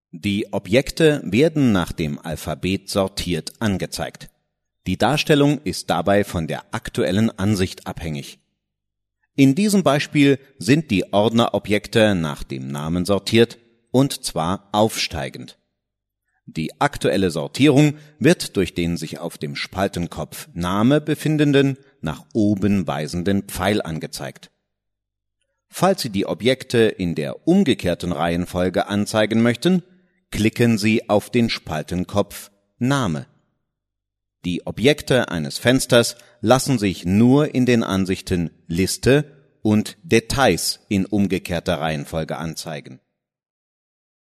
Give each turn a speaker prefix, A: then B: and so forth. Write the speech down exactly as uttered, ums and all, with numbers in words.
A: Die Objekte werden nach dem Alphabet sortiert angezeigt. Die Darstellung ist dabei von der aktuellen Ansicht abhängig. In diesem Beispiel sind die Ordnerobjekte nach dem Namen sortiert, und zwar aufsteigend. Die aktuelle Sortierung wird durch den sich auf dem Spaltenkopf Name befindenden, nach oben weisenden Pfeil angezeigt. Falls Sie die Objekte in der umgekehrten Reihenfolge anzeigen möchten, klicken Sie auf den Spaltenkopf Name. Die Objekte eines Fensters lassen sich nur in den Ansichten Liste und Details in umgekehrter Reihenfolge anzeigen.